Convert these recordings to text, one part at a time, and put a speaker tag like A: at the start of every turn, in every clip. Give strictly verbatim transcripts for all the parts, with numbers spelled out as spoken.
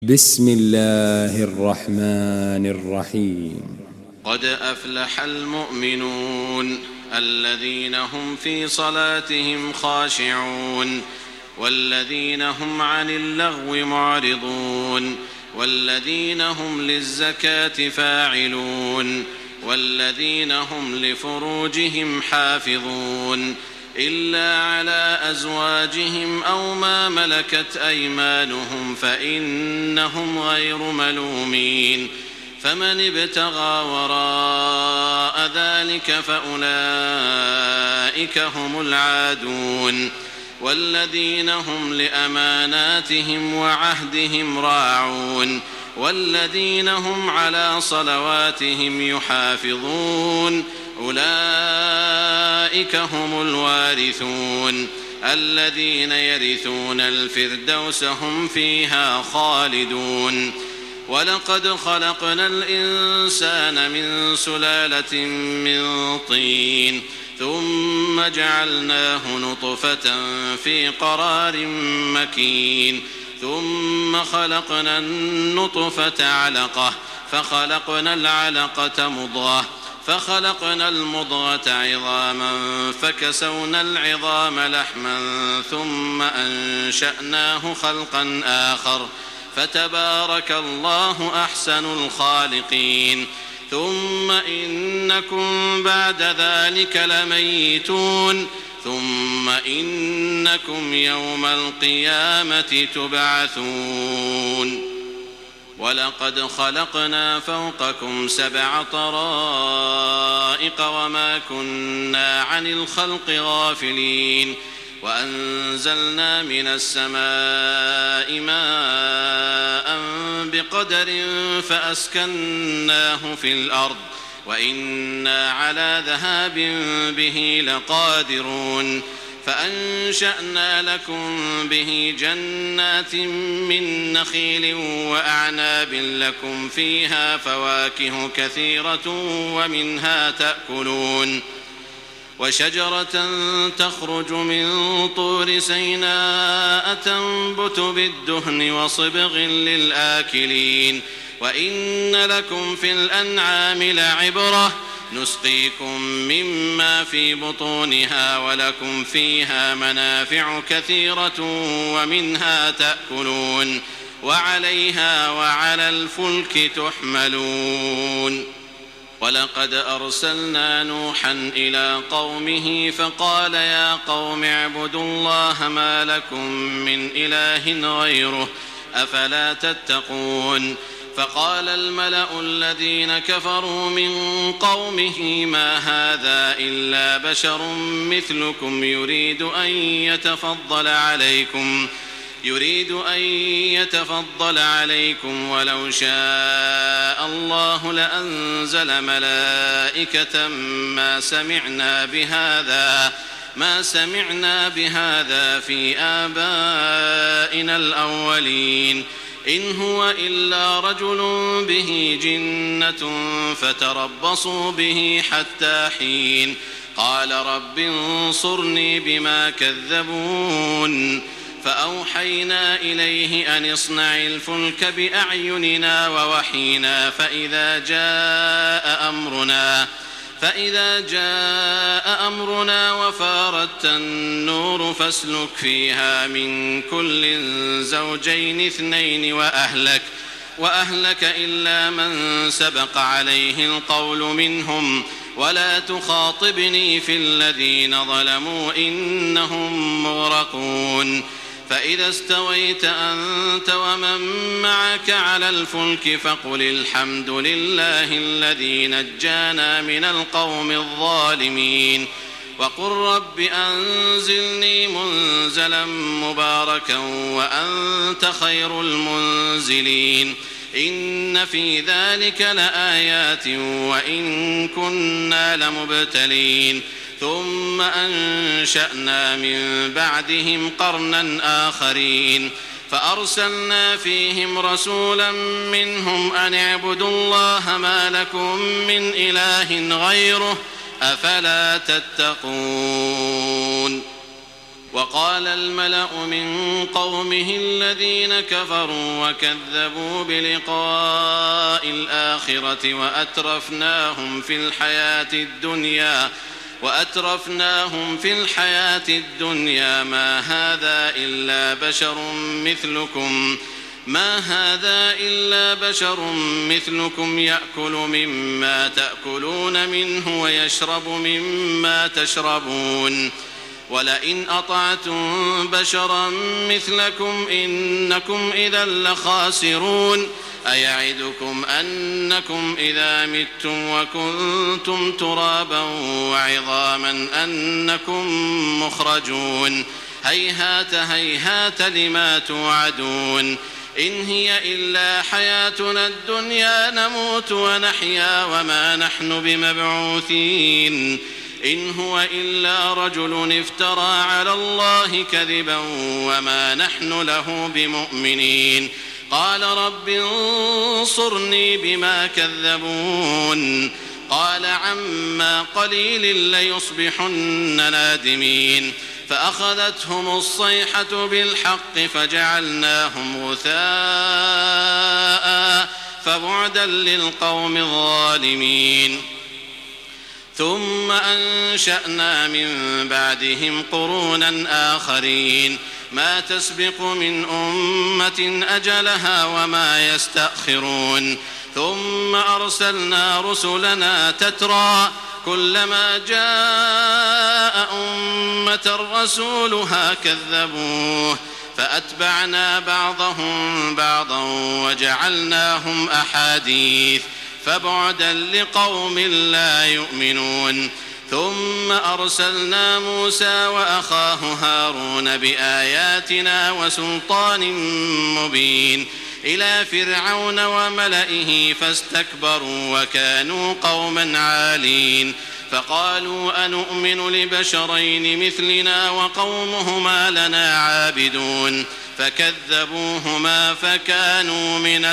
A: بسم الله الرحمن الرحيم.
B: قد أفلح المؤمنون الذين هم في صلاتهم خاشعون والذين هم عن اللغو معرضون والذين هم للزكاة فاعلون والذين هم لفروجهم حافظون إلا على أزواجهم أو ما ملكت أيمانهم فإنهم غير ملومين. فمن ابتغى وراء ذلك فأولئك هم العادون. والذين هم لأماناتهم وعهدهم راعون والذين هم على صلواتهم يحافظون أولئك هم الوارثون الذين يرثون الفردوس هم فيها خالدون. ولقد خلقنا الإنسان من سلالة من طين ثم جعلناه نطفة في قرار مكين ثم خلقنا النطفة علقة فخلقنا العلقة مضغة فخلقنا المضغة عظاما فكسونا العظام لحما ثم أنشأناه خلقا آخر فتبارك الله أحسن الخالقين. ثم إنكم بعد ذلك لميتون ثم إنكم يوم القيامة تبعثون. ولقد خلقنا فوقكم سبع طرائق وما كنا عن الخلق غافلين وأنزلنا من السماء ماء بقدر فأسكناه في الأرض وإنا على ذهاب به لقادرون. فأنشأنا لكم به جنات من نخيل وأعناب لكم فيها فواكه كثيرة ومنها تأكلون. وشجرة تخرج من طور سيناء تنبت بالدهن وصبغ للآكلين. وإن لكم في الأنعام لعبرة نسقيكم مما في بطونها ولكم فيها منافع كثيرة ومنها تأكلون وعليها وعلى الفلك تحملون. ولقد أرسلنا نوحا إلى قومه فقال يا قوم اعبدوا الله ما لكم من إله غيره أفلا تتقون. فقال الملأ الذين كفروا من قومه ما هذا إلا بشر مثلكم يريد أن يتفضل عليكم يريد أن يتفضل عليكم ولو شاء الله لأنزل ملائكة ما سمعنا بهذا ما سمعنا بهذا في آبائنا الأولين إن هو إلا رجل به جنة فتربصوا به حتى حين. قال رب انصرني بما كذبون. فأوحينا إليه أن اصنع الفلك بأعيننا ووحينا فإذا جاء أمرنا فإذا جاء أمرنا وفارت النور فاسلك فيها من كل زوجين اثنين وأهلك وأهلك إلا من سبق عليه القول منهم ولا تخاطبني في الذين ظلموا إنهم مغرقون. فإذا استويت أنت ومن معك على الفلك فقل الحمد لله الذي نجانا من القوم الظالمين وقل رب أنزلني منزلا مباركا وأنت خير المنزلين. إن في ذلك لآيات وإن كنا لمبتلين. ثم أنشأنا من بعدهم قرنا آخرين فأرسلنا فيهم رسولا منهم أن اعبدوا الله ما لكم من إله غيره أفلا تتقون. وقال الملأ من قومه الذين كفروا وكذبوا بلقاء الآخرة وأترفناهم في الحياة الدنيا وأترفناهم في الحياة الدنيا ما هذا إلا بشر مثلكم ما هذا إلا بشر مثلكم يأكل مما تأكلون منه ويشرب مما تشربون ولئن أطعتم بشرا مثلكم إنكم إذا لخاسرون أيعدكم أنكم إذا متم وكنتم ترابا وعظاما أنكم مخرجون هيهات هيهات لما توعدون إن هي إلا حياتنا الدنيا نموت ونحيا وما نحن بمبعوثين إن هو إلا رجل افترى على الله كذبا وما نحن له بمؤمنين قال رب انصرني بما كذبون قال عما قليل ليصبحن نادمين فأخذتهم الصيحة بالحق فجعلناهم غثاء فبعدا للقوم الظالمين ثم أنشأنا من بعدهم قرونا آخرين ما تسبق من أمة أجلها وما يستأخرون ثم أرسلنا رسلنا تترى كلما جاء أمة رسولها كذبوه فأتبعنا بعضهم بعضا وجعلناهم أحاديث فبعدا لقوم لا يؤمنون ثم أرسلنا موسى وأخاه هارون بآياتنا وسلطان مبين إلى فرعون وملئه فاستكبروا وكانوا قوما عالين فقالوا أنؤمن لبشرين مثلنا وقومهما لنا عابدون فكذبوهما فكانوا من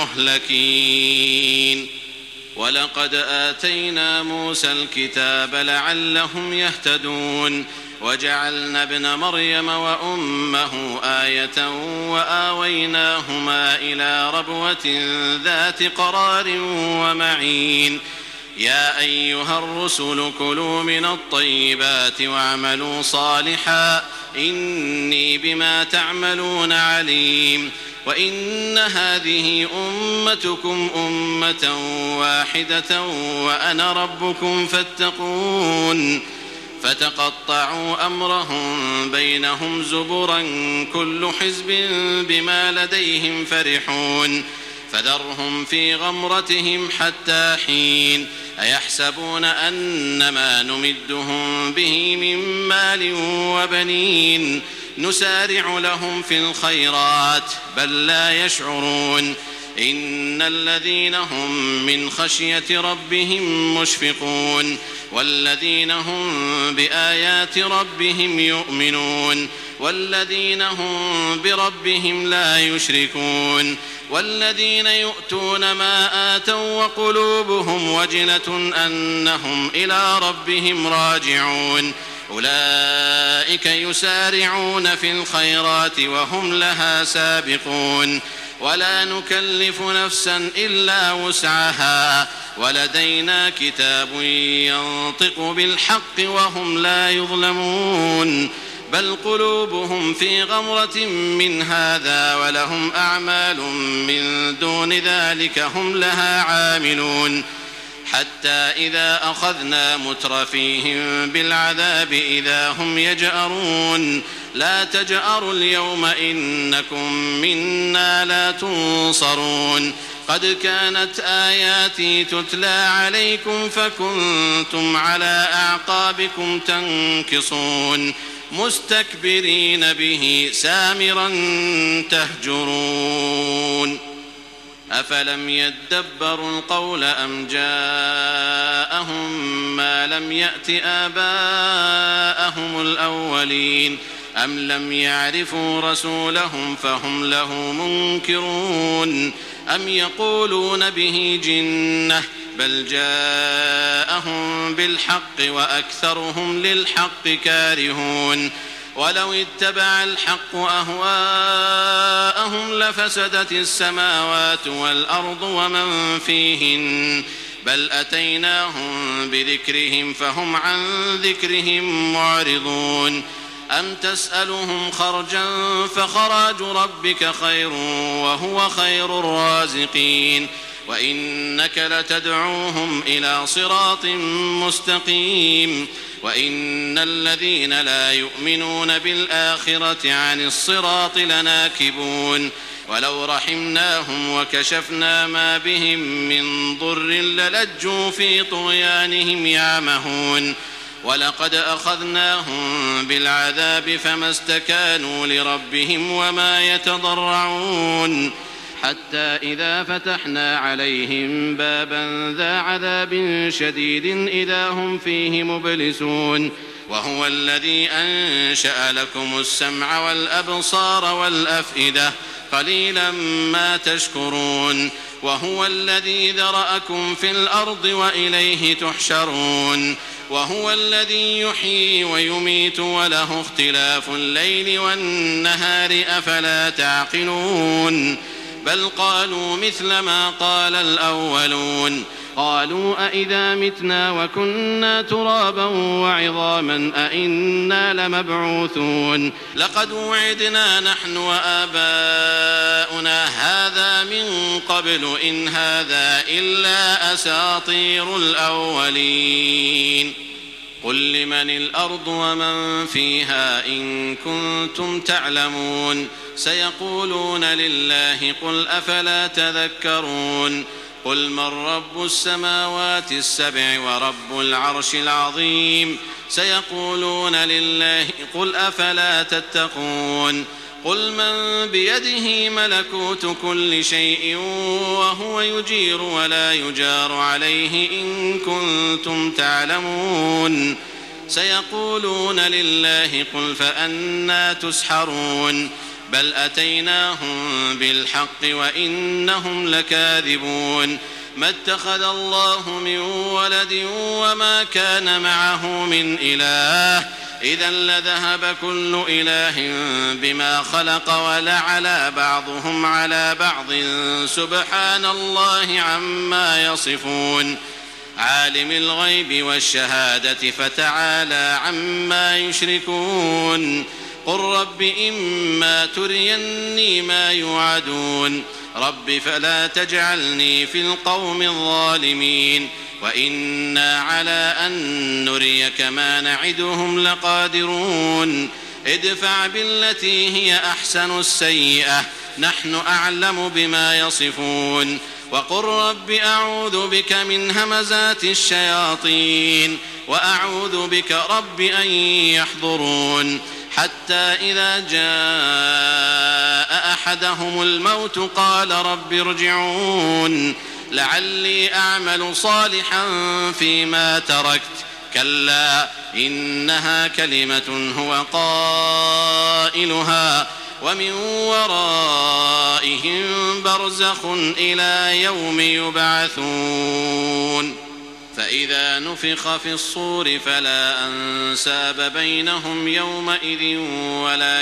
B: المهلكين ولقد آتينا موسى الكتاب لعلهم يهتدون وجعلنا ابن مريم وأمه آية وآويناهما إلى ربوة ذات قرار ومعين يا أيها الرسل كلوا من الطيبات واعملوا صالحا إني بما تعملون عليم وإن هذه أمتكم أمة واحدة وأنا ربكم فاتقون فتقطعوا أمرهم بينهم زبرا كل حزب بما لديهم فرحون فذرهم في غمرتهم حتى حين أيحسبون أن ما نمدهم به من مال وبنين نسارع لهم في الخيرات بل لا يشعرون إن الذين هم من خشية ربهم مشفقون والذين هم بآيات ربهم يؤمنون والذين هم بربهم لا يشركون والذين يؤتون ما آتوا وقلوبهم وجلة أنهم إلى ربهم راجعون أولئك يسارعون في الخيرات وهم لها سابقون ولا نكلف نفسا إلا وسعها ولدينا كتاب ينطق بالحق وهم لا يظلمون بل قلوبهم في غمرة من هذا ولهم أعمال من دون ذلك هم لها عاملون حتى إذا أخذنا مترفيهم بالعذاب إذا هم يجأرون لا تجأروا اليوم إنكم منا لا تنصرون قد كانت آياتي تتلى عليكم فكنتم على أعقابكم تنكصون مستكبرين به سامرا تهجرون أفلم يدبروا القول أم جاءهم ما لم يأت آباءهم الأولين أم لم يعرفوا رسولهم فهم له منكرون أم يقولون به جنة بل جاءهم بالحق وأكثرهم للحق كارهون ولو اتبع الحق أهواءهم لفسدت السماوات والأرض ومن فيهن بل أتيناهم بذكرهم فهم عن ذكرهم معرضون أم تسألهم خرجا فخراج ربك خير وهو خير الرازقين وإنك لتدعوهم إلى صراط مستقيم وإن الذين لا يؤمنون بالآخرة عن الصراط لناكبون ولو رحمناهم وكشفنا ما بهم من ضر للجوا في طغيانهم يعمهون ولقد أخذناهم بالعذاب فما استكانوا لربهم وما يتضرعون حتى إذا فتحنا عليهم بابا ذا عذاب شديد إذا هم فيه مبلسون وهو الذي أنشأ لكم السمع والأبصار والأفئدة قليلا ما تشكرون وهو الذي ذرأكم في الأرض وإليه تحشرون وهو الذي يحيي ويميت وله اختلاف الليل والنهار أفلا تعقلون بل قالوا مثل ما قال الأولون قالوا أئذا متنا وكنا ترابا وعظاما أئنا لمبعوثون لقد وعدنا نحن وآباؤنا هذا من قبل إن هذا إلا أساطير الأولين قل لمن الأرض ومن فيها إن كنتم تعلمون سيقولون لله قل أفلا تذكرون قل من رب السماوات السبع ورب العرش العظيم سيقولون لله قل أفلا تتقون قل من بيده ملكوت كل شيء وهو يجير ولا يجار عليه إن كنتم تعلمون سيقولون لله قل فأنى تسحرون بل أتيناهم بالحق وإنهم لكاذبون ما اتخذ الله من ولد وما كان معه من إله إذا لذهب كل إله بما خلق ولعلى بعضهم على بعض سبحان الله عما يصفون عالم الغيب والشهادة فتعالى عما يشركون قل رب إما تريني ما يوعدون رب فلا تجعلني في القوم الظالمين وإنا على أن نريك ما نعدهم لقادرون ادفع بالتي هي أحسن السيئة نحن أعلم بما يصفون وقل رب أعوذ بك من همزات الشياطين وأعوذ بك رب أن يحضرون حتى إذا جاء أحدهم الموت قال رب ارجعون لعلي أعمل صالحا فيما تركت كلا إنها كلمة هو قائلها ومن ورائهم برزخ إلى يوم يبعثون فإذا نفخ في الصور فلا أنساب بينهم يومئذ ولا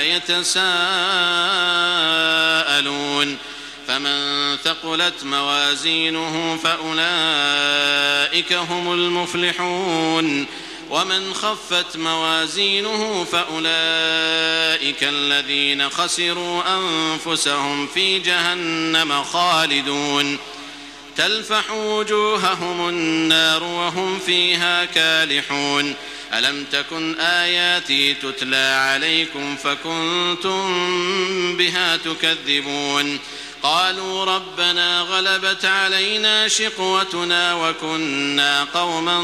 B: يتساءلون فمن ثقلت موازينه فأولئك هم المفلحون ومن خفت موازينه فأولئك الذين خسروا أنفسهم في جهنم خالدون تلفح وجوههم النار وهم فيها كالحون ألم تكن آياتي تتلى عليكم فكنتم بها تكذبون قالوا ربنا غلبت علينا شقوتنا وكنا قوما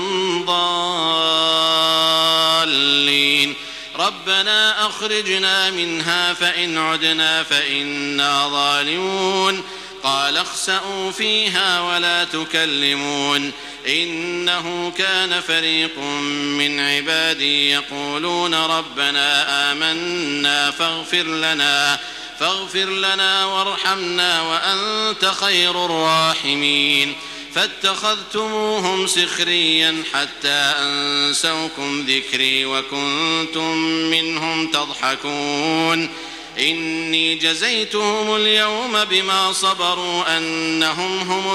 B: ضالين ربنا أخرجنا منها فإن عدنا فإنا ظالمون قال اخسئوا فيها ولا تكلمون إنه كان فريق من عبادي يقولون ربنا آمنا فاغفر لنا فاغفر لنا وارحمنا وأنت خير الراحمين فاتخذتموهم سخريا حتى أنسوكم ذكري وكنتم منهم تضحكون إني جزيتهم اليوم بما صبروا أنهم هم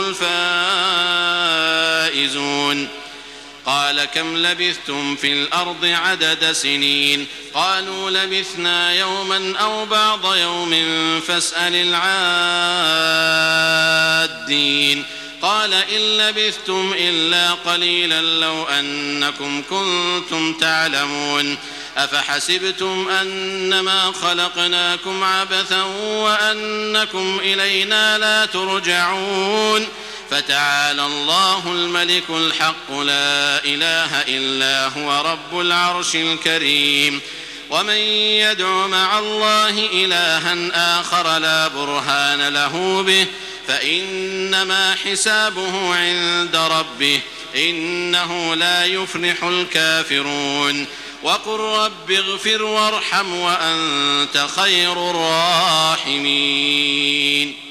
B: الفائزون قال كم لبثتم في الأرض عدد سنين قالوا لبثنا يوما أو بعض يوم فاسأل العادين قال إن لبثتم إلا قليلا لو أنكم كنتم تعلمون أفحسبتم أنما خلقناكم عبثا وأنكم إلينا لا ترجعون فتعالى الله الملك الحق لا إله إلا هو رب العرش الكريم ومن يدع مع الله إلها آخر لا برهان له به فإنما حسابه عند ربه إنه لا يفلح الكافرون وقل رب اغفر وارحم وأنت خير الراحمين